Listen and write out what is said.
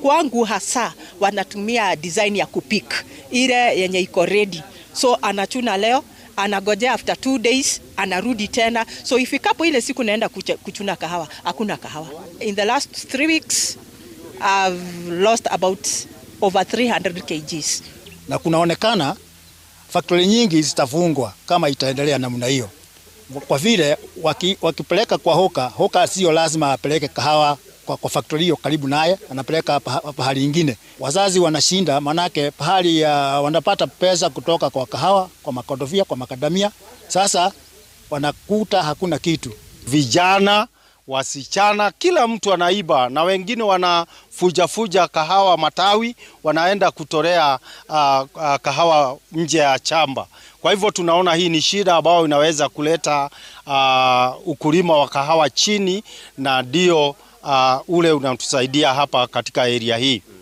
kwangu hasa wanatumia design ya kupik ile yenye iko ready. So anachuna leo, anagojea after 2 days, anarudi tena. So ifikapo ile siku naenda kuchuna kahawa, hakuna kahawa. In the last 3 weeks, I've lost about over 300 kgs. Na kunaonekana factory nyingi zitafungwa kama itaendelea namna hiyo. Kwa vile wakipeleka kwa hoka sio lazima apeleke kahawa kwa factory hiyo karibu naye, anapeleka pahali nyingine. Wazazi wanashinda manake pahali wanapata pesa kutoka kwa kahawa, kwa makodofia, kwa makadamia. Sasa wanakuta hakuna kitu. Vijana, wasichana, kila mtu anaiba na wengine wanafuja kahawa matawi, wanaenda kutorea kahawa nje ya chamba. Kwa hivyo tunaona hii ni shida ambayo inaweza kuleta ukulima wa kahawa chini, na ndio ule unatusaidia hapa katika area hii.